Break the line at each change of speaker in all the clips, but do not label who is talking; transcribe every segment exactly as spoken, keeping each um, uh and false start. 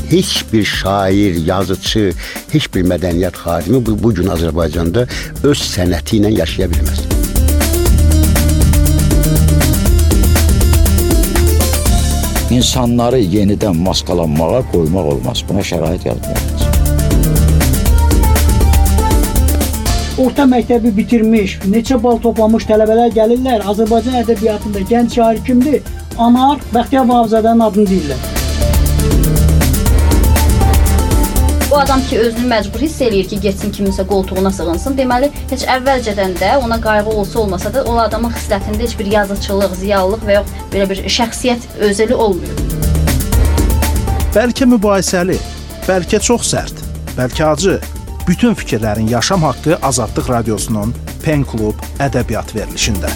heç bir şair, yazıcı, heç bir mədəniyyət xadimi bu, bu gün Azərbaycanda öz sənəti ilə yaşaya bilməz.
İnsanları yenidən maskalanmağa qoymaq olmaz. Buna şərait yaratmaq olmaz.
Orta məktəbi bitirmiş, neçə bal toplamış tələbələr gəlirlər. Azərbaycan ədəbiyyatında gənc şair kimdir? Anar Bəxtiyar Vahabzadənin adını deyirlər.
O adam ki, özünü məcbur hiss eləyir ki, getsin kiminsə qoltuğuna sığınsın. Deməli, heç əvvəlcədən də ona qayğı olsa olmasa da o adamın xislətində heç bir yazıçılıq, ziyalılıq və yox belə bir şəxsiyyət özəli olmuyor.
Bəlkə mübahisəli, bəlkə çox sərt, bəlkə acı. Bütün fikirlərin yaşam haqqı Azadlıq Radiosunun Pen Klub ədəbiyyat verilişində.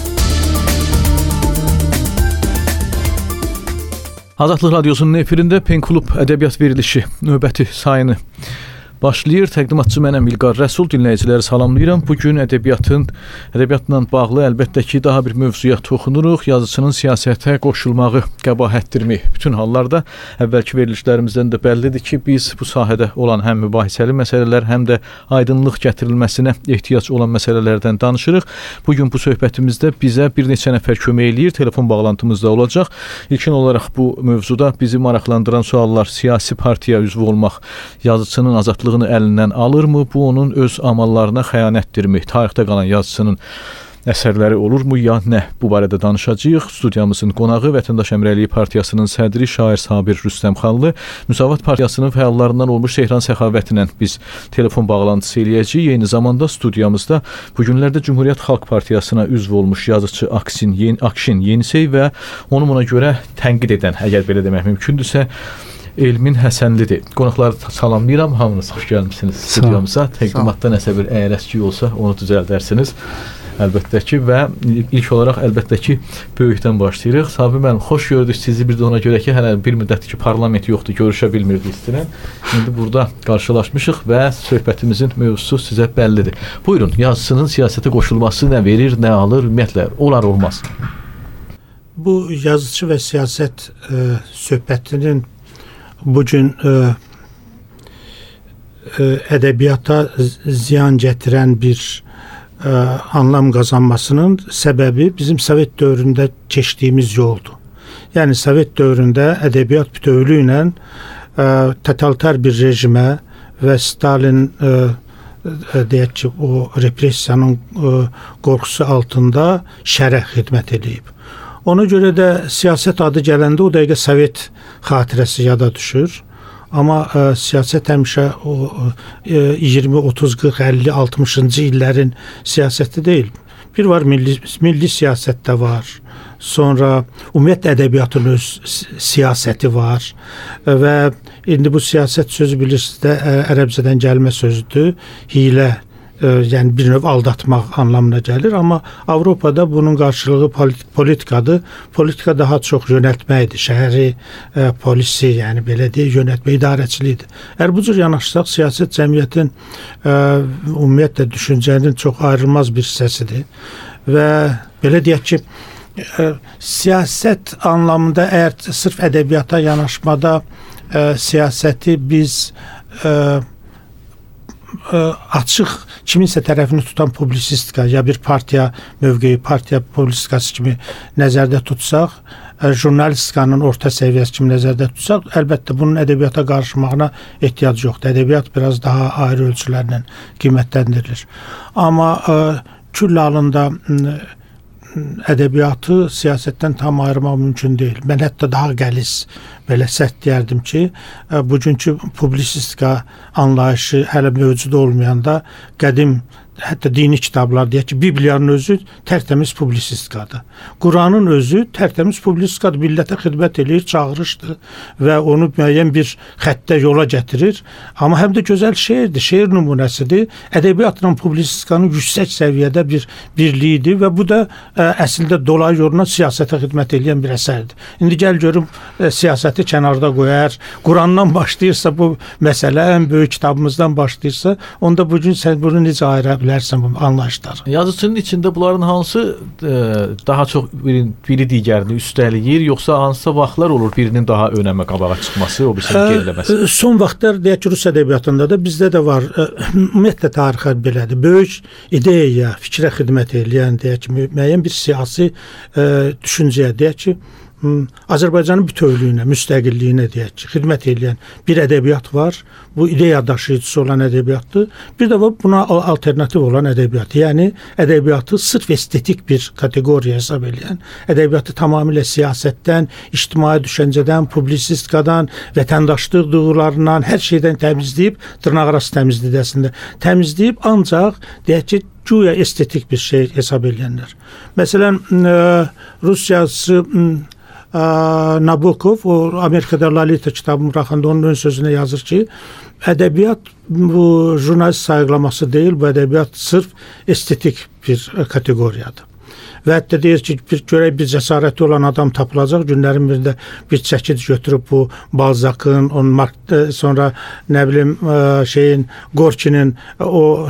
Azadlıq Radiosunun efirində Pen Klub ədəbiyyat verilişi növbəti sayını başlayır. Təqdimatçı mənəm İlqar Rəsul, dinləyiciləri salamlayıram. Bugün ədəbiyyatın, ədəbiyyatla bağlı əlbəttə ki, daha bir mövzuya toxunuruq. Yazıçının siyasətə qoşulmağı qəbahətdirmi? Bütün hallarda əvvəlki verilişlərimizdən də bəllidir ki, biz bu sahədə olan həm mübahisəli məsələlər, həm də aydınlıq gətirilməsinə ehtiyac olan məsələlərdən danışırıq. Bugün bu söhbətimizdə bizə bir neçə nəfər kömək eləyir. Telefon bağlantımız da olacaq. İlkin olaraq bu mövzuda bizi maraqlandıran suallar: siyasi partiya üzvü olmaq yazıçının azadlığı əlindən alırmı? Bu onun öz amallarına xəyanətdirmi? Tarixdə qalan yazıçının əsərləri olurmu ya nə? Bu barədə danışacağıq. Studiyamızın qonağı Vətəndaş Əmrəliyi Partiyasının sədri şair Sabir Rüstəmxanlı, Müsavat Partiyasının fəallarından olmuş Sehran Səxavəti ilə biz telefon bağlantısı eləyəcəyik. Eyni zamanda studiyamızda bu günlərdə Cümhuriyyət Xalq Partiyasına üzv olmuş yazıçı Aksin, Yeni, Akşin Yenisey və onu buna görə tənqid edən, əgər belə demək mümkündürsə, Elmin Həsənlidir. Qonaqları salamlayıram. Hamınız xoş gəlmişsiniz studiyamıza. Təqdimatda nəsə bir əyləşki olsa onu düzəldərsiniz. Əlbəttə ki, və ilk olaraq əlbəttə ki, böyükdən başlayırıq. Sabir müəllim, xoş gördük sizi, bir də ona görə ki, hələ bir müddətdir ki, parlament yoxdur, görüşə bilmirdik istəyən. İndi burada qarşılaşmışıq və söhbətimizin mövzusu sizə bəllidir. Buyurun, yazıçının siyasətə qoşulması nə verir, nə alır, ümumiyyətlə, olar olmaz.
Bu yazıcı və siyasət e, söhbətinin bugün e, e, ədəbiyyata ziyan gətirən bir e, anlam qazanmasının səbəbi bizim Sovet dövründə keçdiyimiz yoldur. Yəni Sovet dövründə ədəbiyyat bütövlüyü ilə e, totalitar bir rejimə və Stalin e, e, deyək ki, o repressiyanın e, qorxusu altında şərə xidmət edib. Ona görə də siyasət adı gələndə o dəqiqə Sovet xatirəsi yada düşür. Amma ə, siyasət həmişə o ə, iyirmi, otuz, qırx, əlli, altmışıncı illərin siyasəti deyil. Bir var milli, milli siyasətdə var. Sonra ümumiyyətlə ədəbiyyatın öz siyasəti var. Və indi bu siyasət sözü bilirsiniz də ərəbcədən gəlmə sözüdür. Hilə, yəni bir növ aldatmaq anlamına gəlir, amma Avropada bunun qarşılığı politikadır. Politika daha çox yönəltməkdir, şəhəri, e, polisi, yəni belə deyək, yönətmə, idarəçiliyidir. Əgər bu cür yanaşsaq, siyasət cəmiyyətin e, ümumiyyətlə düşüncənin çox ayrılmaz bir hissəsidir və belə deyək ki, e, siyasət anlamında əgər sırf ədəbiyyata yanaşmada e, siyasəti biz e, açıq kiminsə tərəfini tutan publisistika ya bir partiya mövqeyi, partiya publistikası kimi nəzərdə tutsaq, jurnalistikanın orta səviyyəsi kimi nəzərdə tutsaq, əlbəttə bunun ədəbiyyata qarışmağına ehtiyac yoxdur. Ədəbiyyat biraz daha ayrı ölçülərlə qiymətləndirilir. Amma küll halında ədəbiyyatı siyasətdən tam ayırmaq mümkün deyil. Mən hətta daha qəliz, belə sərt deyərdim ki, bugünkü publisistika anlayışı hələ mövcud olmayanda qədim, hətta dini kitablar deyək ki, Bibliyanın özü tərtəmiz publisistikadır. Quranın özü tərtəmiz publisistikadır. Millətə xidmət eləyir, çağırışdır və onu müəyyən bir xəttə yola gətirir. Amma həm də gözəl şeirdir, şeir nümunəsidir. Ədəbiyyatla publisistikanın yüksək səviyyədə bir birliyidir və bu da ə, əslində dolayı yolla siyasətə xidmət eləyən bir əsərdir. İndi gəl görüm ə, siyasəti kənarda qoyar, Qurandan başlayırsa bu məsələ, ən böyük kitabımızdan başlayırsa, onda bugün sən bunu necə ayıra bilərsən bu anlayışları.
Yazıçının içində bunların hansı e, daha çox biri, biri digərini üstələyir, yoxsa hansısa vaxtlar olur birinin daha önəmə qabağa çıxması, o birisini geriləməsi?
E, son vaxtlar deyək ki, Rus ədəbiyyatında da bizdə də var. E, ümumiyyətlə tarixə belədir. Böyük ideyaya, fikrə xidmət edən, deyək ki, müəyyən bir siyasi e, düşüncəyə, deyək ki, Azərbaycanın bütövlüyünə, müstəqilliyinə deyək ki, xidmət edən bir ədəbiyyat var. Bu ideya daşıyıcısı olan ədəbiyyatdır. Bir də buna alternativ olan ədəbiyyat. Yəni ədəbiyyatı sırf estetik bir kateqoriya hesab edən, ədəbiyyatı tamamilə siyasətdən, ictimai düşüncədən, publisistikadan, vətəndaşlıq duyğularından, hər şeydən təmizləyib, dırnaqarası təmizlik əslində təmizləyib, ancaq deyək ki, güya estetik bir şey hesab edənlər. Məsələn, Rusiyası Nabokov, o Amerikada Lolita kitabını buraxanda onun ön sözünə yazır ki, ədəbiyyat bu jurnalist sayıqlaması deyil, bu ədəbiyyat sırf estetik bir kateqoriyadır. Və hətta deyir ki, bir görək bir cəsarəti olan adam tapılacaq. Günlərin birində bir çəkic götürüb bu Balzac'ın, onun Mark, sonra nə bilim şeyin Gorkinin o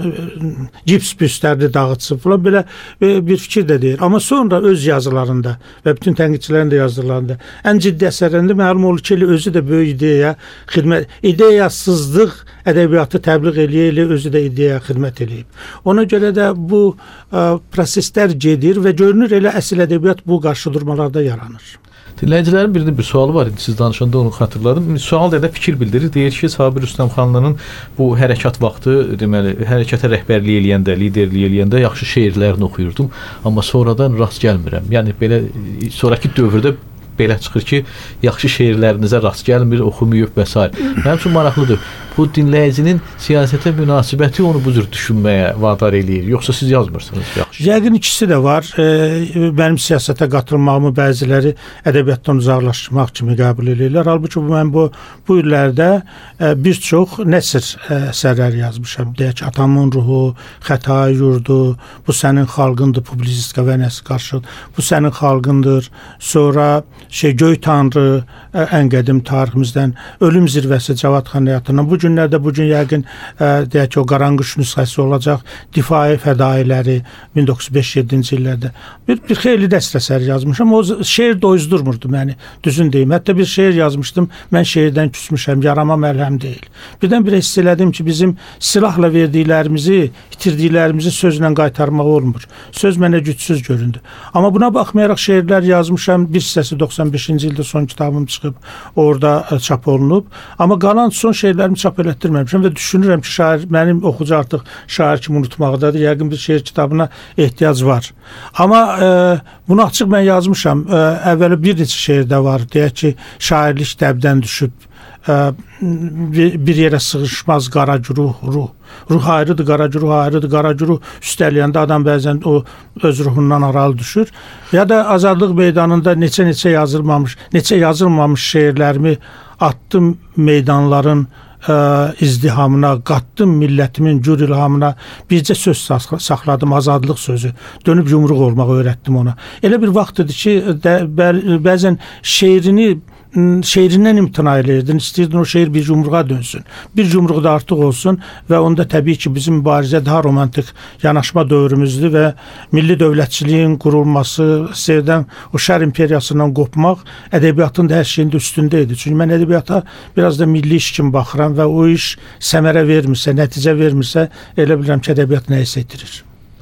gips büstlərini dağıtsın falan belə bir fikir də deyir. Amma sonra öz yazılarında və bütün tənqidçilərin də yazılarında ən ciddi əsərlərində məlum olur ki, özü də böyük ideyaya xidmət, ideyasızlıq ədəbiyyatı təbliğ eləyə-elə özü də ideyaya xidmət eləyib. Ona görə də bu ə, proseslər gedir və görünür elə əsl ədəbiyyat bu qarşıdurmalarda yaranır.
Dinləyicilərin birinin bir sualı var idi, siz danışanda onu xatırladım. Sual da fikir bildirir. Deyir ki, Sabir Rüstəmxanlının bu hərəkat vaxtı, deməli, hərəkətə rəhbərlik eləyəndə, liderlik eləyəndə yaxşı şeirlərini oxuyurdum, amma sonradan rast gəlmirəm. Yəni belə sonrakı dövrdə belə çıxır ki, yaxşı şeirlərinizə rast gəlmir, oxumayıb və s. Mənim üçün maraqlıdır. Bu dinləyicinin siyasətə münasibəti onu bu cür düşünməyə vadar eləyir. Yoxsa siz yazmırsınız yaxşı?
Yəqin ikisi də var. E, mənim siyasətə qatılmağımı bəziləri ədəbiyyatdan uzaqlaşdırmaq kimi qəbul edirlər. Halbuki mən bu, bu illərdə e, bir çox nəsr əsərlər yazmışam. Deyək ki, Atamın ruhu, Xətai yurdu, bu sənin xalqındır, publisistika və nəsə qarşı, bu sənin xalqındır. Sonra şey Göy Tanrı, ən qədim tariximizdən, Ölüm zirvəsi Cavad xan həyatından. Bu günlərdə bu gün yəqin ə, deyək ki, o qaranqış nüsxəsi olacaq. Difai fədailəri min doqquz yüz beş yeddinci illərdə. Bir, bir xeyli dəst əsər yazmışam. O şeir doyuzdurmurdu məni, düzün deyim. Hətta bir şeir yazmışdım. Mən şeirdən küsmüşəm, yarama məlhəm deyil. Birdən bir hiss elədim ki, bizim silahla verdiklərimizi, itirdiklərimizi sözlə qaytarmaq olmur. Söz mənə gücsüz göründü. Amma buna baxmayaraq şeirlər yazmışam. Bir hissəsi doxsan beşinci ildə son kitabım çıxıb, orada çap olunub. Amma qalan son şeirlərimi çap elətdirməmişəm və düşünürəm ki, şair, mənim oxucu artıq şair kimi unutmaqdadır. Yəqin bir şeir kitabına ehtiyac var. Amma e, bunu açıq mən yazmışam. E, əvvəli bir neçə şeirdə var. Deyək ki, şairlik dəbdən düşüb, e, bir, bir yerə sığışmaz qaracruh ruh. Ruh ayrıdır, qaracruh ayrıdır, qaracruh üstələyəndə adam bəzən o öz ruhundan aralı düşür. Ya da Azadlıq meydanında neçə-neçə yazılmamış, neçə yazılmamış şeirlərimi attım meydanların ə, izdihamına, qatdım millətimin gür ilhamına, bircə söz saxladım, azadlıq sözü. Dönüb yumruq olmaq öyrətdim ona. Elə bir vaxtdır ki, də, bəzən şeirini şeirindən imtina edirdin, istəyirdin o şeir bir yumruğa dönsün. Bir yumruq da artıq olsun və onda təbii ki, bizim mübarizə daha romantik yanaşma dövrümüzdür və milli dövlətçiliyin qurulması, sevdən o şər imperiyasından qopmaq ədəbiyyatın da hər şeyin də üstündə idi. Çünki mən ədəbiyyata biraz da milli iş kimi baxıram və o iş səmərə vermirsə, nəticə vermirsə, elə bilirəm ki, ədəbiyyat nəyisə itirir.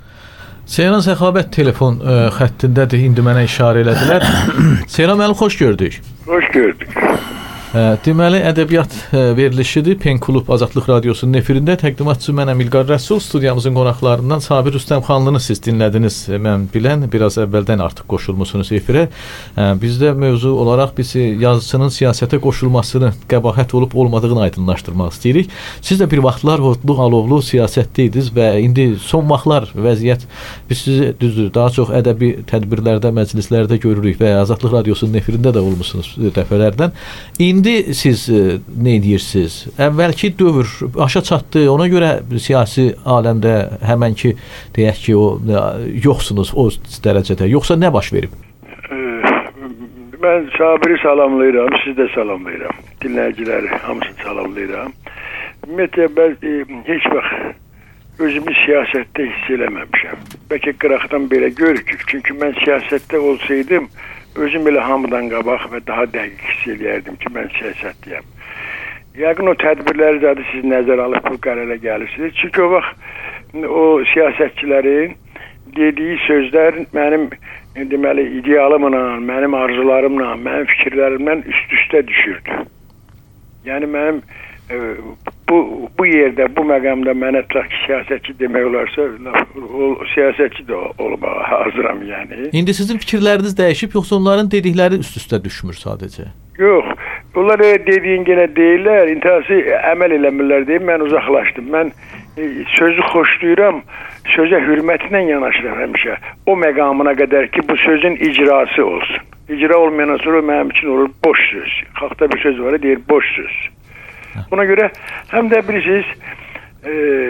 Seyran Səxavət telefon ə, xəttindədir, indi mənə işarə elədilər. Seyran müəllim, xoş gördük.
Xoş gördük.
Ə, deməli, ədəbiyyat ə, verilişidir. Pen Klub Azadlıq Radiosunun efirində təqdimatçı mənəm İlqar Rəsul, studiyamızın qonaqlarından Sabir Rüstəmxanlını siz dinlədiniz. Mən bilən, biraz əvvəldən artıq qoşulmusunuz efirə. Ə, bizdə mövzu olaraq biz yazıçının siyasətə qoşulmasını, qəbahət olub olmadığını aydınlaşdırmaq istəyirik. Siz də bir vaxtlar hodlu, alovlu siyasətdə idiniz və indi son vaxtlar vəziyyət biz sizi düzdür, daha çox ədəbi tədbirlərdə, məclislərdə görürük və Azadlıq Radiosunun efirində də olmusunuz dəfələrdən. İndi siz e, nə edirsiniz? Əvvəlki dövr aşa çatdı, ona görə siyasi aləmdə həmənki deyək ki, o yoxsunuz o dərəcədə. Yoxsa nə baş verib?
Mən Sabiri salamlayıram, siz də salamlayıram. Dinləyiciləri hamısını salamlayıram. Ümumiyyətlə, mən e, heç vaxt özümü siyasətdə hiss eləməmişəm. Bəlkə qıraqdan belə görükür. Çünki mən siyasətdə olsaydım, özüm elə hamıdan qabaq və daha dəqiq hiss eləyərdim ki, mən siyasətdəyəm. Yəqin o tədbirləri zadı siz nəzər alıb bu qərara gəlirsiniz. Çünki o vaxt o siyasətçilərin dediyi sözlər mənim deməli idealımla, mənim arzularımla, mənim fikirlərimlə üst-üstə düşürdü. Yəni mənim e, bu bu yerdə, bu məqamda mənə tutaq ki, siyasətçi demək olarsa, o, siyasətçi də olmağa hazıram yəni.
İndi sizin fikirləriniz dəyişib, yoxsa onların dedikləri üst-üstə düşmür sadəcə?
Yox, onlar dediyin yenə deyirlər, intihası əməl eləmirlər deyib, mən uzaqlaşdım. Mən e, sözü xoşlayıram, sözə hürmətlə yanaşıram həmişə. O məqamına qədər ki, bu sözün icrası olsun. İcra olmayandan sonra mənim üçün olur boş söz. Xalqda bir söz var, deyir boş söz. Buna görə həm də bilirsiniz, e,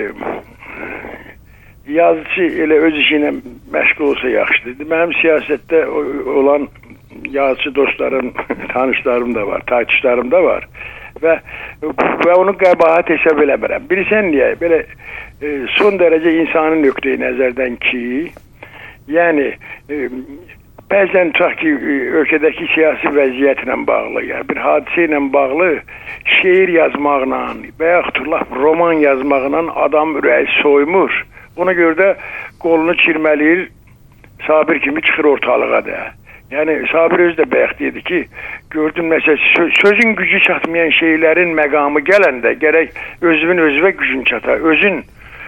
yazıcı elə öz işi ilə məşğul olsa yaxşıdır. Mənim siyasətdə olan yazıcı dostlarım, tanışlarım da var, takipçilərim də var. Və, və onu qəbahət hesab eləmirəm. Bilirsən niyə? Belə e, son dərəcə insani nöqteyi nəzərdən ki, yəni e, bəzən tutaq ki, ölkədəki siyasi vəziyyətlə bağlı, yəni bir hadisə ilə bağlı şeir yazmaqla və yaxud lap roman yazmaqla adam ürəyi soymur. Ona görə də qolunu çirməliyir, Sabir kimi çıxır ortalığa da. Yəni Sabir özü də bayaq dedi ki, gördüm məsəl sözün gücü çatmayan şeylərin məqamı gələndə gərək özünün özünə gücün çata, özün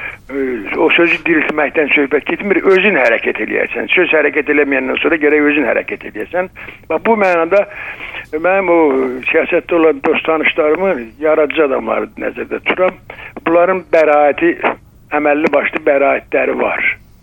o sözü diriltməkdən söhbət getmir, özün hərəkət eləyərsən. Söz hərəkət eləməyəndən sonra gərək özün hərəkət eləyərsən. Bax bu mənada mənim o siyasətdə olan dost tanışlarımı yaradıcı adamları nəzərdə tuturam. Bunların bəraəti, əməlli başlı bəraətləri var.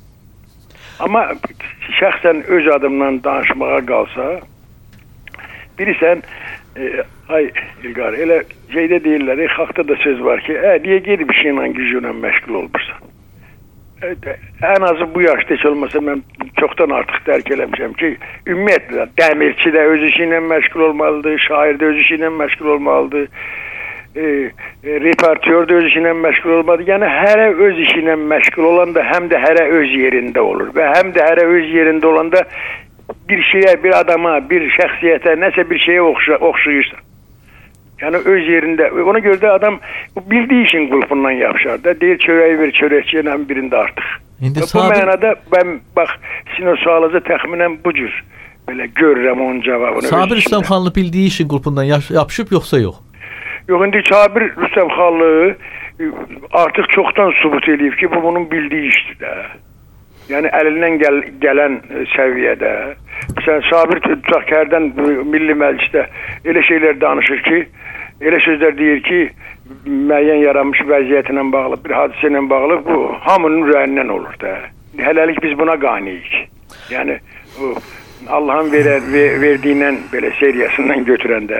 Amma şəxsən öz adımdan danışmağa qalsa, bilirsən, e, ay İlqar, elə şeydə deyirlər, e, xalqda da söz var ki, ə, niyə gedib işinlə, gücünlə məşğul olmursan? E, ən azı bu yaşda heç olmasa mən çoxdan artıq dərk eləmişəm ki, ümumiyyətlə, dəmirçi də öz işinlə məşğul olmalıdır, şair də öz işinlə məşğul olmalıdır, e, e, reportör də öz işinlə məşğul olmalıdır. Yəni, hərə öz işinlə məşğul olanda həm də hərə öz yerində olur və həm də hərə öz yerində olanda bir şeyə, bir adama, bir şəxsiyyətə, nəsə bir şeyə oxşa, oxşayırsan. Yəni öz yerində. Ona görə də adam bildiyi işin qulpundan yapışar da. Deyir çörəyi ver, çörəkçiylə birində artıq.
İndi
bu
sabir...
mənada mən bax sizin o sualınıza təxminən bu cür belə görürəm onun cavabını.
Sabir Rüstəmxanlı bildiyi işin qulpundan yapışıb yoxsa yox?
Yox, indi Sabir Rüstəmxanlı artıq çoxdan sübut edib ki, bu bunun bildiyi işdir də. Yəni əlindən gəl, gələn səviyyədə. Məsələn, Sabir tutaq ki, hərdən Milli Məclisdə elə şeylər danışır ki, elə sözlər deyir ki, müəyyən yaranmış vəziyyətlə bağlı, bir hadisə ilə bağlı bu hamının ürəyindən olur da. Hələlik biz buna qaniyik. Yəni o Allah'ın verər, ver, verdiyindən belə seriyasından götürəndə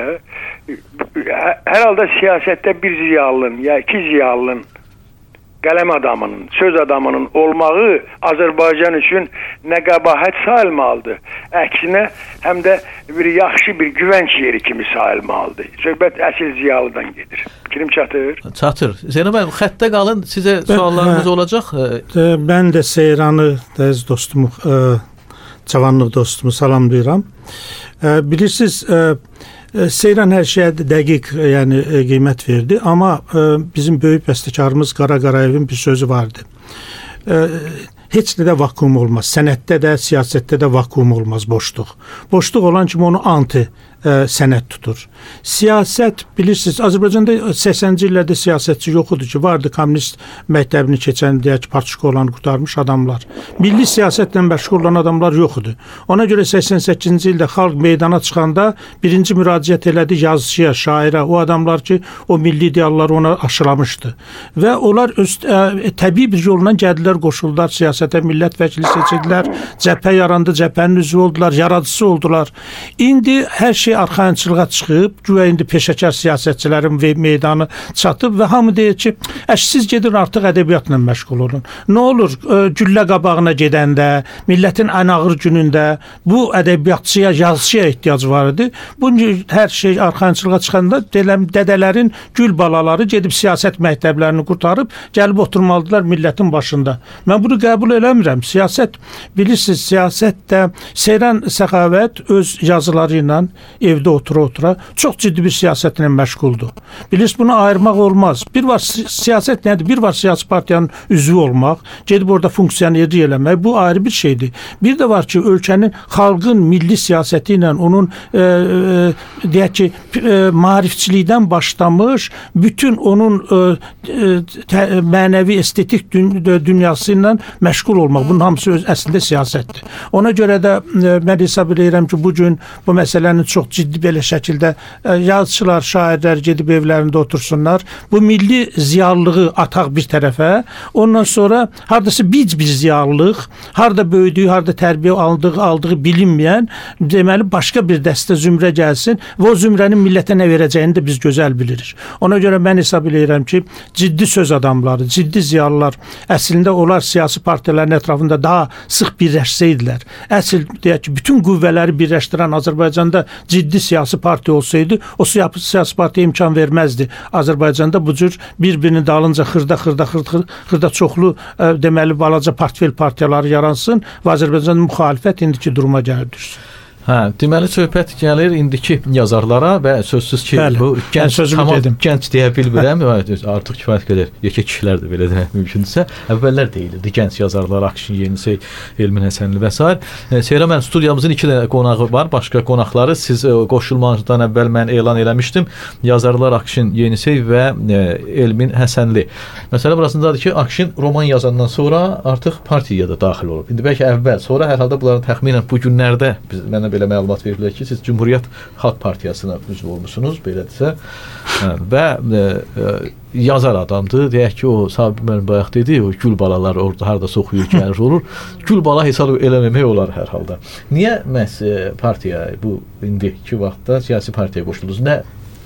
hər halda siyasətdə bir ziyalının ya iki ziyalının qələm adamının, söz adamının olmağı Azərbaycan üçün nə qəbahət sayılmalıdır. Əksinə həm də bir yaxşı bir güvənç yeri kimi sayılmalıdır. Söhbət əsl ziyalıdan gedir. Fikrim çatır?
Çatır. Zeynəb bəy, xəttə qalın. Sizə ben, suallarınız hə, olacaq.
Mən də Seyranı, dəz dostumu, ə, cavanlıq dostumu salamlayıram. Ə, bilirsiniz, ə, Seyran hər şeyə dəqiq, yəni qiymət verdi, amma ə, bizim böyük bəstəkarımız Qara Qarayevin bir sözü vardı. Ə, heç nədə vakuum olmaz. Sənətdə də, siyasətdə də vakuum olmaz, boşluq. Boşluq olan kimi onu anti ə, sənət tutur. Siyasət, bilirsiniz, Azərbaycanda səksəninci illərdə siyasətçi yox idi ki, vardı kommunist məktəbini keçən, deyək ki, parçıqı olan qurtarmış adamlar. Milli siyasətlə məşğul olan adamlar yox idi. Ona görə səksən səkkizinci ildə xalq meydana çıxanda birinci müraciət elədi yazıcıya, şairə, o adamlar ki, o milli idealları ona aşılamışdı. Və onlar öz ə, təbii bir yolla gəldilər, qoşuldular siyasət siyasətə millət vəkili seçildilər, cəbhə yarandı, cəbhənin üzvü oldular, yaradıcısı oldular. İndi hər şey arxayınçılığa çıxıb, güya indi peşəkar siyasətçilərin meydanı çatıb və hamı deyir ki, əş siz gedin artıq ədəbiyyatla məşğul olun. Nə olur, güllə qabağına gedəndə, millətin ən ağır günündə bu ədəbiyyatçıya, yazıçıya ehtiyac var idi. Bu hər şey arxayınçılığa çıxanda dədələrin gül balaları gedib siyasət məktəblərini qurtarıb, gəlib oturmalıdırlar millətin başında. Mən bunu qəbul eləmirəm. Siyasət, bilirsiniz, siyasətdə Seyran Səxavət öz yazıları ilə evdə otura-otura çox ciddi bir siyasətlə məşğuldur. Bilirsiniz, bunu ayırmaq olmaz. Bir var siyasət nədir? Bir var siyasi partiyanın üzvü olmaq, gedib orada funksiyaneri eləmək. Bu ayrı bir şeydir. Bir də var ki, ölkənin, xalqın milli siyasəti ilə onun e, e, deyək ki, e, maarifçilikdən başlamış, bütün onun e, e, mənəvi, estetik dün, dünyası ilə məşğul olmaq. Bunun hamısı öz əslində siyasətdir. Ona görə də e, mən hesab edirəm ki, bugün bu məsələnin çox ciddi belə şəkildə e, yazıçılar, şairlər gedib evlərində otursunlar. Bu milli ziyarlığı ataq bir tərəfə, ondan sonra hardasa bic bir ziyarlılıq, harda böyüdüyü, harda tərbiyə aldığı, aldığı bilinməyən, deməli, başqa bir dəstə zümrə gəlsin və o zümrənin millətə nə verəcəyini də biz gözəl bilirik. Ona görə mən hesab edirəm ki, ciddi söz adamları, ciddi ziyarlılar, əslində onlar siyasi partiyaların ətrafında daha sıx birləşsəydilər, əsl, deyək ki, bütün qüvvələri birləşdirən Azərbaycanda ciddi siyasi partiya olsaydı, o siyasi partiya imkan verməzdi. Azərbaycanda bu cür bir-birinin dalınca xırda, xırda, xırda, xırda çoxlu, ə, deməli, balaca portfel partiyaları yaransın və Azərbaycanda müxalifət indiki duruma gəlir düşsün.
Hə, deməli söhbət gəlir indiki yazarlara və sözsüz ki,
Bəli,
bu gənc, tamam,
dedim.
gənc deyə bilmirəm, artıq kifayət qədər yekə kişilər də belə demək mümkündürsə, əvvəllər deyilirdi, gənc yazarlar, Akşin Yenisey, Elmin Həsənli və s. Seyran, mən studiyamızın iki dənə qonağı var, başqa qonaqları siz qoşulmazdan əvvəl mən elan eləmişdim, yazarlar Akşin Yenisey və Elmin Həsənli. Məsələ burasındadır ki, Akşin roman yazandan sonra artıq partiyaya da daxil olub. İndi bəlkə əvvəl, sonra hər halda bunların təxminən bu günlərdə biz, mənə belə məlumat verirlər ki, siz Cümhuriyyət Xalq Partiyasına üzv olmuşsunuz, belədirsə, və e, e, yazar adamdır, deyək ki, o Sabir mənim bayaq dedi, o gül balalar orada harada soxuyur, gəlir olur, gül bala hesab eləməmək olar hər halda. Niyə məhz e, partiya, bu indiki vaxtda siyasi partiyaya qoşuldunuz? Nə?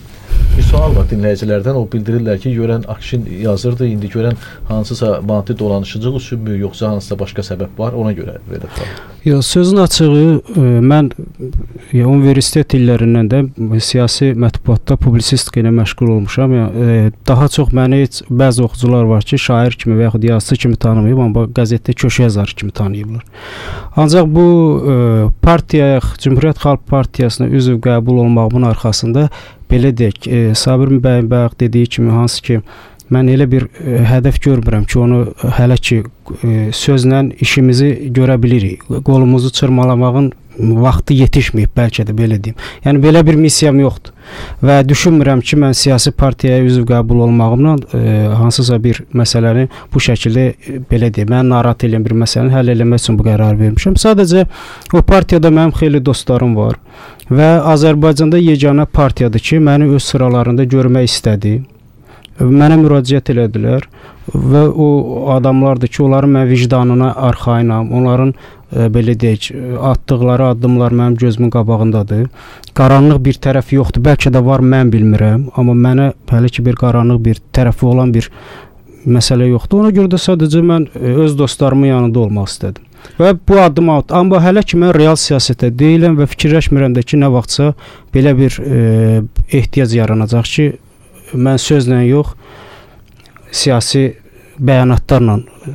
Bir sual var dinləyicilərdən, o bildirirlər ki, görən Akşin yazırdı, indi görən hansısa maddi dolanışıcılıq üçünmü, yoxsa hansısa başqa səbəb var, ona görə belə tutalım.
Yox, sözün açığı, mən universitet illərindən də siyasi mətbuatda publisistika ilə məşğul olmuşam. Daha çox məni bəzi oxucular var ki, şair kimi və yaxud yazıcı kimi tanımayıb, amma qəzetdə köşə yazarı kimi tanıyıblar. Ancaq bu partiyaya, Cümhuriyyət Xalq Partiyasına üzv qəbul olmağımın arxasında belə deyək, e, Sabir bəyin bayaq dediyi kimi, hansı ki, mən elə bir e, hədəf görmürəm ki, onu hələ ki e, sözlə işimizi görə bilirik. Qolumuzu çırmalamağın vaxtı yetişməyib, bəlkə də belə deyim. Yəni, belə bir missiyam yoxdur. Və düşünmürəm ki, mən siyasi partiyaya üzv qəbul olmağımla e, hansısa bir məsələni bu şəkildə, e, belə deyim, mən narahat edən bir məsələni həll eləmək üçün bu qərar vermişəm. Sadəcə, o partiyada mənim xeyli dostlarım var və Azərbaycanda yeganə partiyadır ki, məni öz sıralarında görmək istədi. Mənə müraciət elədilər və o adamlardır ki, onların mən vicdanına arxayınam, onların e, belə deyək, atdıqları addımlar mənim gözümün qabağındadır. Qaranlıq bir tərəf yoxdur, bəlkə də var, mən bilmirəm, amma mənə hələ ki bir qaranlıq bir tərəfi olan bir məsələ yoxdur. Ona görə də sadəcə mən e, öz dostlarımın yanında olmaq istədim. Və bu addım aldı. Amma hələ ki mən real siyasətdə deyiləm və fikirləşmirəm də ki, nə vaxtsa belə bir e, ehtiyac yaranacaq ki, mən sözlə yox, siyasi bəyanatlarla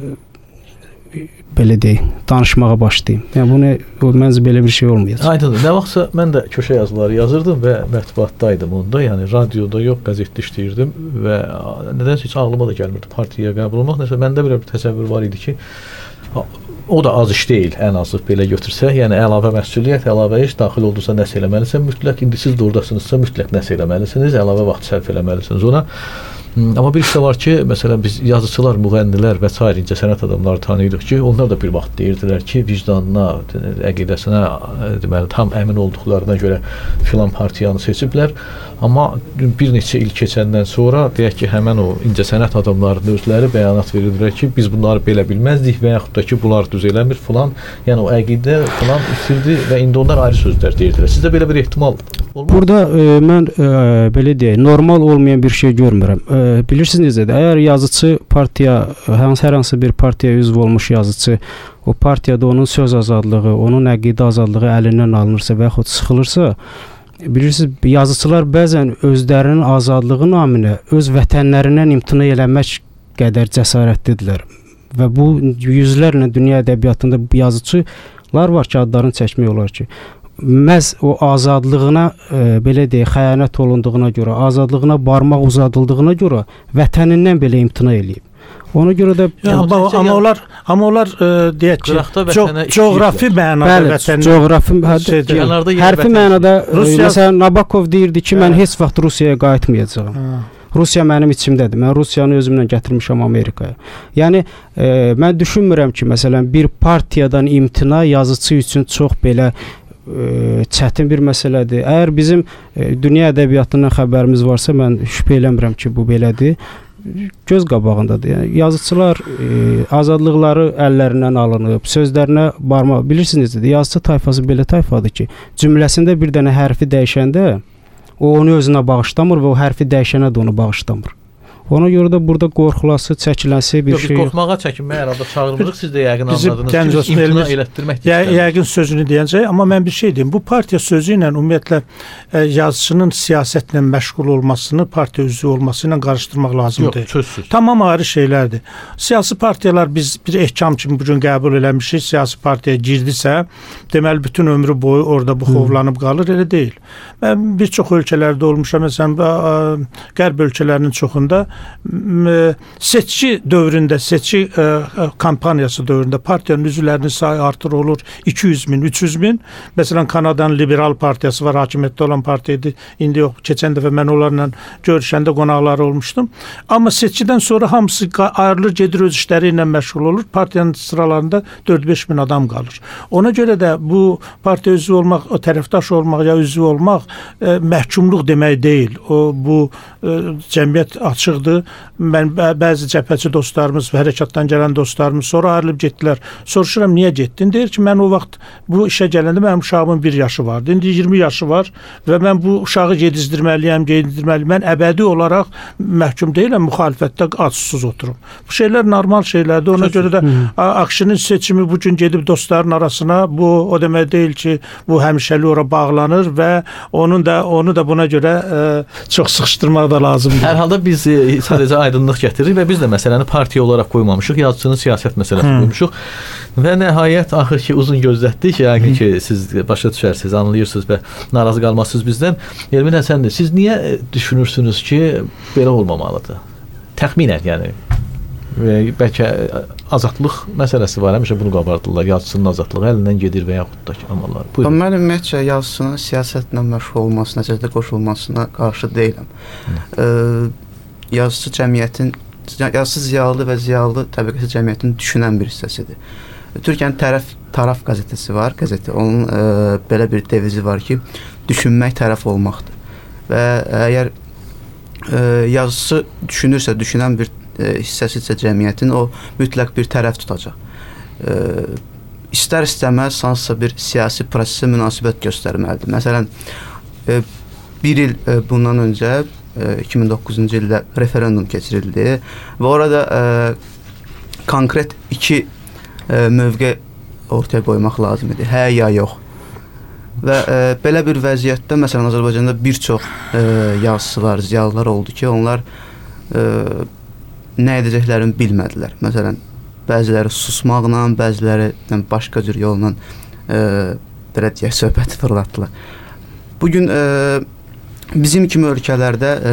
e, belə deyim, danışmağa başlayayım. Yəni bunu, məncə belə bir şey olmayacaq.
Aydındır. Nə vaxtsa mən də köşə yazıları yazırdım və mətbuatdaydım onda, yəni radioda yox, qəzetdə işləyirdim və nədənsə heç ağlıma da gəlmirdi partiyaya qəbul olmaq. Nəsə məndə belə bir təsəvvür var idi ki, o da az iş deyil, ən azı belə götürsək, yəni əlavə məsuliyyət, əlavə iş, daxil oldusa nəsə eləməlisən, mütləq indi siz də oradasınızsa mütləq nəsə eləməlisiniz, əlavə vaxt sərf eləməlisiniz ona. Amma bir şey var ki, məsələn biz yazıçılar, müğənnilər və sair incəsənət adamları tanıyırıq ki, onlar da bir vaxt deyirdilər ki, vicdanına, əqidəsinə deməli tam əmin olduqlarına görə filan partiyanı seçiblər. Amma bir neçə il keçəndən sonra deyək ki, həmin o incəsənət adamlarının özləri bəyanat verirdilər ki, biz bunları belə bilməzdik və yaxud da ki, bunlar düz eləmir filan. Yəni o əqidə filan itirdi və indi onlar ayrı sözlər deyirdilər. Sizdə belə bir ehtimal olmaz?
Burada e, mən e, belə deyək, normal olmayan bir şey görmürəm. E, bilirsiniz necədir? Əgər yazıçı partiya, hansı hər hansı bir partiyaya üzv olmuş yazıçı o partiyada onun söz azadlığı, onun əqidə azadlığı əlindən alınırsa və yaxud sıxılırsa, bilirsiniz, yazıçılar bəzən özlərinin azadlığı naminə öz vətənlərindən imtina eləmək qədər cəsarətlidirlər. Və bu yüzlərlə dünya ədəbiyyatında yazıçılar var ki, adlarını çəkmək olar ki, məhz o azadlığına e, belə deyək, xəyanət olunduğuna görə, azadlığına barmaq uzadıldığına görə vətənindən belə imtina eləyib. Ona görə də
ya, amma, amma onlar amma onlar e, deyək ki, coğrafi mənada vətən,
coğrafi hərfi mənada
Rusiya...
məsələn Nabokov deyirdi ki, mən heç vaxt Rusiyaya qayıtmayacağam. Hə. Rusiya mənim içimdədir. Mən Rusiyanı özümlə gətirmişəm Amerikaya. Yəni e, mən düşünmürəm ki, məsələn bir partiyadan imtina yazıçı üçün çox belə e, çətin bir məsələdir. Əgər bizim e, dünya ədəbiyyatından xəbərimiz varsa, mən şübhə eləmirəm ki, bu belədir. Göz qabağındadır. Yəni yazıçılar e, azadlıqları əllərindən alınıb, sözlərinə barmaq. Bilirsiniz, yazıçı tayfası belə tayfadır ki, cümləsində bir dənə hərfi dəyişəndə o onu özünə bağışlamır və o hərfi dəyişənə də onu bağışlamır. Ona görə də burada qorxulası, çəkiləsi bir
Yox,
şey
yox. Qorxmağa çəkinməyə arada çağırmırıq, siz də yəqin anladınız ki, biz imtina elətdirmək
istəyirik. Yəqin sözünü deyəcək, amma mən bir şey deyim. Bu partiya sözü ilə ümumiyyətlə e, yazıçının siyasətlə məşğul olmasını, partiya üzvü olması ilə qarışdırmaq lazımdır.
Yox, sözsüz.
Tamam ayrı şeylərdir. Siyasi partiyalar biz bir ehkam kimi bugün qəbul eləmişik, siyasi partiyaya girdisə, deməli bütün ömrü boyu orada buxovlanıb qalır, elə deyil. Mən bir çox ölkələrdə olmuşam, məsələn, qərb ölkələrinin çoxunda seçki dövründə, seçki e, kampaniyası dövründə partiyanın üzvlərinin sayı artır olur iki yüz min, üç yüz min. Məsələn, Kanadanın liberal partiyası var, hakimiyyətdə olan partiyaydı. İndi yox, keçən dəfə mən onlarla görüşəndə qonaqları olmuşdum. Amma seçkidən sonra hamısı ayrılır, gedir öz işləri ilə məşğul olur. Partiyanın sıralarında dörd beş min adam qalır. Ona görə də bu partiya üzvü olmaq, o tərəfdaş olmaq ya üzvü olmaq e, məhkumluq demək deyil. O bu e, cəmiyyət açıq. Mən bəzi cəbhəçi dostlarımız və hərəkatdan gələn dostlarımız sonra ayrılıb getdilər. Soruşuram, niyə getdin? Deyir ki, mən o vaxt bu işə gələndə mənim uşağımın bir yaşı vardı. İndi iyirmi yaşı var və mən bu uşağı gedizdirməliyəm, gedizdirməliyəm. Mən əbədi olaraq məhkum deyiləm, müxalifətdə ac-susuz oturum. Bu şeylər normal şeylərdir. Ona görə də Akşinin seçimi bugün gedib dostların arasına, bu o demək deyil ki, bu həmişəli ora bağlanır və onun da onu da buna görə ə, çox sıxışdırmaq da lazımdır.
Hər halda biz sadəcə aydınlıq gətiririk və biz də məsələni partiya olaraq qoymamışıq, yazıçının siyasət məsələsi qoymuşuq. Və nəhayət axır ki, uzun gözlətdik, yəqin ki, siz başa düşərsiniz, anlayırsınız və narazı qalmazsınız bizdən. Elmin Həsənli, siz niyə düşünürsünüz ki, belə olmamalıdır? Təxminən, yəni bəlkə azadlıq məsələsi var, həmişə bunu qabardırlar, yazıçının azadlığı əlindən gedir və yaxud da ki, amallar.
Buyurun. Mən ümumiyyətcə yazıçının siyasətlə məşğul olmasına, nəzərdə qoşulmasına qarşı deyiləm. Ee, yazıçı cəmiyyətin, yazıçı ziyalı və ziyalı təbəqəsi cəmiyyətin düşünən bir hissəsidir. Türkiyənin tərəf, taraf qəzetəsi var, qəzeti. Onun e, belə bir devizi var ki, düşünmək tərəf olmaqdır. Və əgər e, yazıçı düşünürsə, düşünən bir e, hissəsi isə cəmiyyətin, o mütləq bir tərəf tutacaq. E, istər istəməz hansısa bir siyasi prosesə münasibət göstərməlidir. Məsələn, e, bir il e, bundan öncə iki min doqquzuncu ildə referendum keçirildi və orada e, konkret iki e, mövqe ortaya qoymaq lazım idi. Hə ya yox. Və e, belə bir vəziyyətdə məsələn Azərbaycanda bir çox e, yazıçılar, ziyalılar oldu ki, onlar e, nə edəcəklərini bilmədilər. Məsələn, bəziləri susmaqla, bəziləri yəni, başqa cür yolla e, belə deyək, söhbəti fırlatdılar. Bugün e, bizim kimi ölkələrdə e,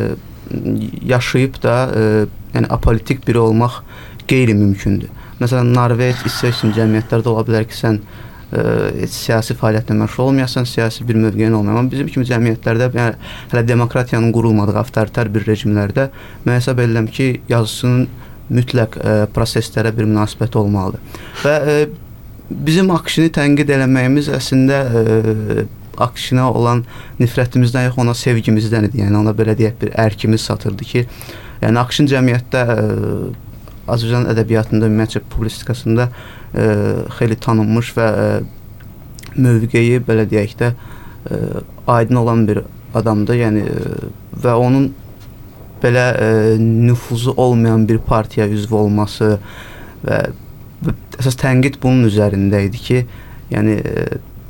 yaşayıb da e, yəni apolitik biri olmaq qeyri-mümkündür. Məsələn, Norveç, İsveç kimi cəmiyyətlərdə ola bilər ki, sən heç siyasi fəaliyyətlə məşğul olmayasan, siyasi bir mövqeyin olmayan. Amma bizim kimi cəmiyyətlərdə, yəni hələ demokratiyanın qurulmadığı avtoritar bir rejimlərdə mən hesab edirəm ki, yazıçının mütləq ə, proseslərə bir münasibəti olmalıdır. Və ə, bizim Akşini tənqid eləməyimiz əslində ə, Akşinə olan nifrətimizdən yox, ona sevgimizdən idi. Yəni ona belə deyək bir ərkimiz satırdı ki, yəni Akşin cəmiyyətdə ə, Azərbaycan ədəbiyyatında, ümumiyyətcə publistikasında ə, xeyli tanınmış və ə, mövqeyi belə deyək də ə, aydın olan bir adamdır. Yəni ə, və onun belə ə, nüfuzu olmayan bir partiya üzvü olması və, və əsas tənqid bunun üzərində idi ki, yəni ə,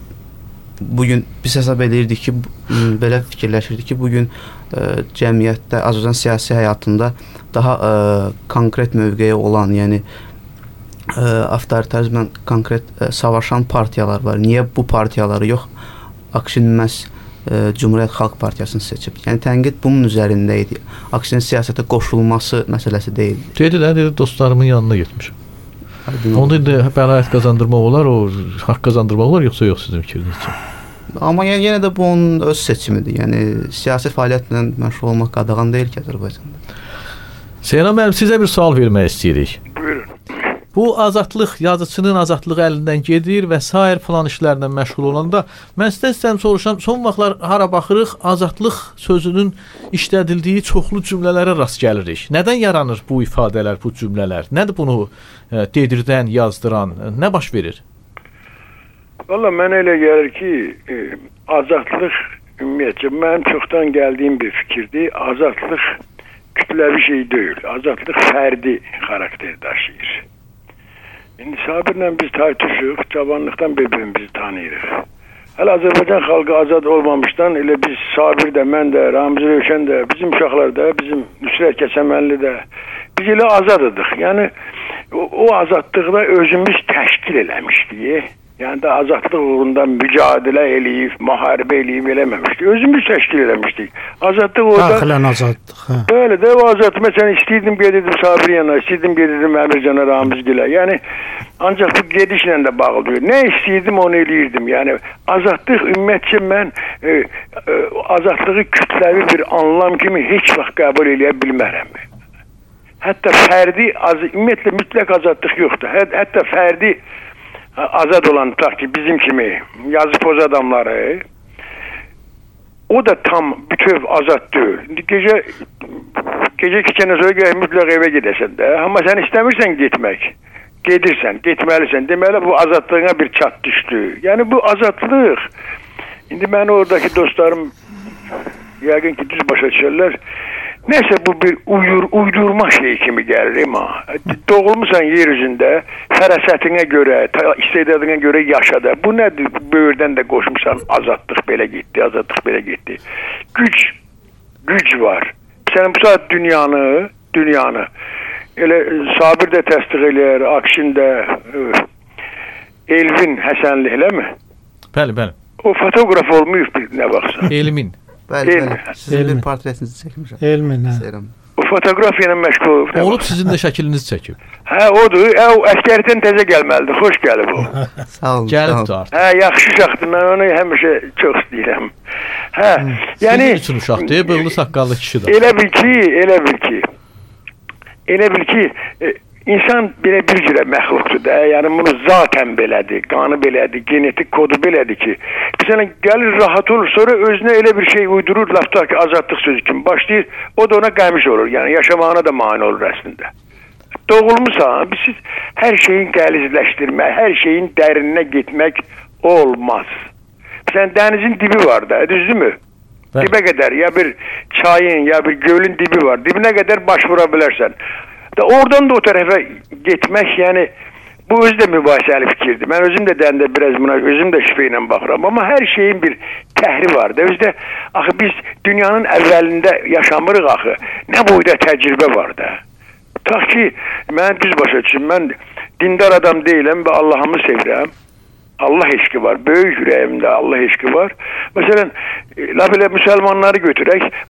bugün biz hesab edirdik ki, belə fikirləşirdik ki, bugün ə, cəmiyyətdə, Azərbaycan siyasi həyatında daha ə, konkret mövqeyi olan, yəni ə, avtoritarizmlə konkret ə, savaşan partiyalar var. Niyə bu partiyaları yox, Akşin məhz ə, Cumhuriyyət Xalq Partiyasını seçib? Yəni tənqid bunun üzərində idi. Akşinin siyasətə qoşulması məsələsi deyildi.
Dedi də, dedi dostlarımın yanına getmişim. Onda indi bəraət qazandırmaq olar, o haqq qazandırmaq olar, yoxsa yox sizin fikriniz üçün?
Amma yəni, yenə də bu onun öz seçimidir. Yəni siyasi fəaliyyətlə məşğul olmaq qadağan deyil ki, Azərbaycanda.
Seyran müəllim, sizə bir sual vermək istəyirik.
Buyurun.
Bu azadlıq, yazıçının azadlığı əlindən gedir və sair filan işlərlə məşğul olanda mən sizdən istəyirəm soruşam, son vaxtlar hara baxırıq, azadlıq sözünün işlədildiyi çoxlu cümlələrə rast gəlirik. Nədən yaranır bu ifadələr, bu cümlələr? Nədir bunu e, dedirdən, yazdıran? E, nə baş verir?
Valla mənə elə gəlir ki, e, azadlıq ümumiyyətcə mənim çoxdan gəldiyim bir fikirdir. Azadlıq kütləvi şey deyil. Azadlıq fərdi xarakter daşıyır. İndi Sabirlə biz tartışırıq, cavanlıqdan bir-birimizi tanıyırıq. Hələ Azərbaycan xalqı azad olmamışdan elə biz Sabir də, mən də, Ramiz Rövşən də, bizim uşaqlar da, bizim Nüsrət Kəsəmənli də biz elə azadıq. Yəni o, o azadlıqda özümüz təşkil eləmişdik. Yəni də azadlıq uğrunda mücadilə eləyib, müharibə eləyib eləməmişdik. Özümüz təşkil eləmişdik. Azadlıq orada...
Daxilən azadlıq. Hə.
Böyle de o azadlıq. Məsələn, istəyirdim gedirdim Sabir yanına, istəyirdim gedirdim Əmircana, Ramizgilə. Yəni, ancaq bu gedişlə də bağlıdır. Nə istəyirdim, onu eləyirdim. Yəni, azadlıq ümumiyyətcə mən e, e, azadlığı kütləvi bir anlam kimi heç vaxt qəbul eləyə bilmərəm. Hətta fərdi, az, ümumiyyətlə mütləq azadlıq yoxdur. Hət, hətta fərdi azad olan, tutaq ki, bizim kimi yazı poz adamları, o da tam bütöv azad deyil. Gecə gecə keçəndən sonra gəl mütləq evə gedəsən də, amma sən istəmirsən getmək, gedirsən, getməlisən. Deməli bu azadlığına bir çat düşdü. Yəni bu azadlıq, indi mən oradakı dostlarım yəqin ki düz başa düşərlər. Neyse bu bir uyur, uydurma şeyi kimi gəlir ama doğulmusan yer üzündə fərasətinə görə, istedadına görə yaşada. Bu nədir? Böyürdən də qoşmuşsan azadlıq belə getdi, azadlıq belə getdi. Güc, güc var. Sən bu saat dünyanı, dünyanı elə Sabir də təsdiq eləyər, Akşin də, Elvin Həsənli, elə mi?
Bəli, bəli.
O fotoğraf olmuyor bir nə baxsan.
Elmin.
Bəli, bəli. Sizin bir portretinizi çəkmişəm.
Elmin, hə.
O fotoğrafiyayla məşğul olub.
Olub sizin də şəklinizi çəkib.
Hə, odur. Hə, o əskərdən təzə gəlməlidir. Xoş gəlib o.
Sağ olun.
Gəlibdir artıq.
Hə, yaxşı uşaqdır. Mən onu həmişə çox istəyirəm. Hə, yəni
sizin üçün uşaqdır, bığlı saqqallı kişidir.
Elə bil ki, elə bil ki. Elə bil ki, e, İnsan belə bir cürə məxluqdur da, yəni bunu zaten belədir, qanı belədir, genetik kodu belədir ki, məsələn gəlir rahat olur, sonra özünə elə bir şey uydurur, laftar ki azadlıq sözü kimi başlayır, o da ona qəmiş olur, yəni yaşamağına da mani olur əslində. Doğulmusan, biz siz hər şeyin qəlizləşdirmək, hər şeyin dərinine getmək olmaz. Məsələn dənizin dibi var da, düzdürmü?
Bəli.
Dibə qədər, ya bir çayın, ya bir gölün dibi var, dibinə qədər baş vura bilərsən. Da oradan da o tərəfə getmək, yəni bu özü də mübahisəli fikirdir. Mən özüm də dəndə biraz buna, özüm də şübhə ilə baxıram. Amma hər şeyin bir təhri var da. Özdə, axı biz dünyanın əvvəlində yaşamırıq axı. Nə boyda təcrübə var da. Ta ki, mən düz başa düşün, mən dindar adam deyiləm və Allah'ımı sevirəm. Allah eşqi var, böyük ürəyimdə Allah eşqi var. Məsələn, la belə müsəlmanları götürək.